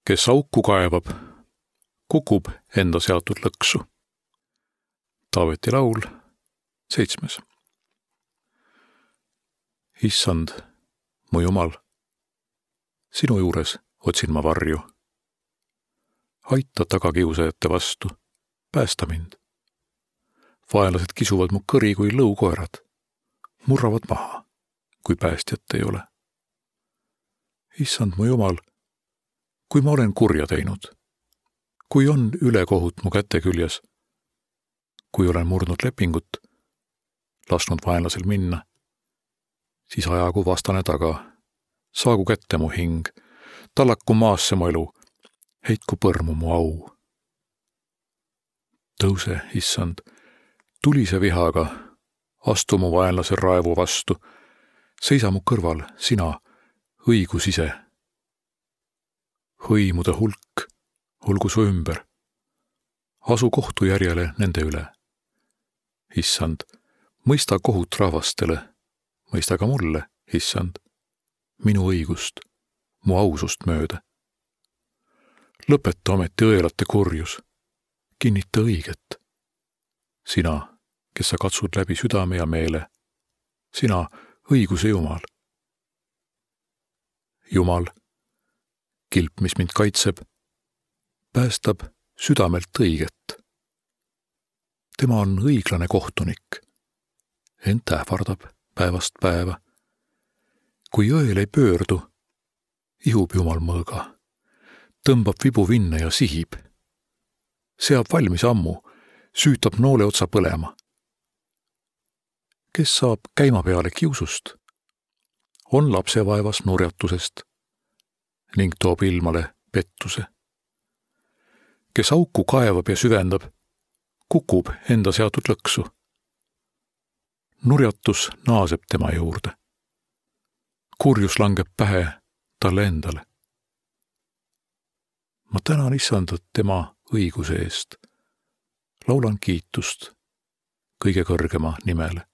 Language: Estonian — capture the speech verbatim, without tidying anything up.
Kes auku kaevab, kukub enda seatud lõksu. Taaveti laul, seitsmes. Issand, mu Jumal, sinu juures otsin ma varju. Aita tagakiusajate vastu, päästa mind. Vaenlased kisuvad mu kõri kui lõukoerad, murravad maha, kui päästjat ei ole. Issand, mu Jumal, kui ma olen kurja teinud, kui on ülekohut mu käte küljes, kui olen murdnud lepingut, lasknud vaenlasel minna, siis ajagu vastane taga, saagu kätte mu hing, tallaku maasse mu elu, heitku põrmu mu au. Tõuse, issand, tulise vihaga, astu mu vaenlase raevu vastu, seisa mu kõrval, sina, õigus ise. Hõimude hulk, olgu su ümber, asu kohtu järjele nende üle. Issand, mõista kohut rahvastele, mõista ka mulle, issand, minu õigust, mu ausust mööda. Lõpeta ometi õelate kurjus, kinnita õiget. Sina, kes sa katsud läbi südame ja meele, sina, õiguse Jumal. Jumal, kilp, mis mind kaitseb, päästab südamelt õiget. Tema on õiglane kohtunik, ent ähvardab päevast päeva. Kui õel ei pöördu, ihub Jumal mõõga, tõmbab vibu vinne ja sihib. Seab valmis ammu, süütab noole otsa põlema. Kes saab käima peale kiusust, on lapsevaevas nurjatusest ning toob ilmale pettuse. Kes auku kaevab ja süvendab, kukub enda seatud lõksu. Nurjatus naaseb tema juurde. Kurjus langeb pähe talle endale. Ma tänan issandat tema õiguse eest. Laulan kiitust kõige kõrgema nimele.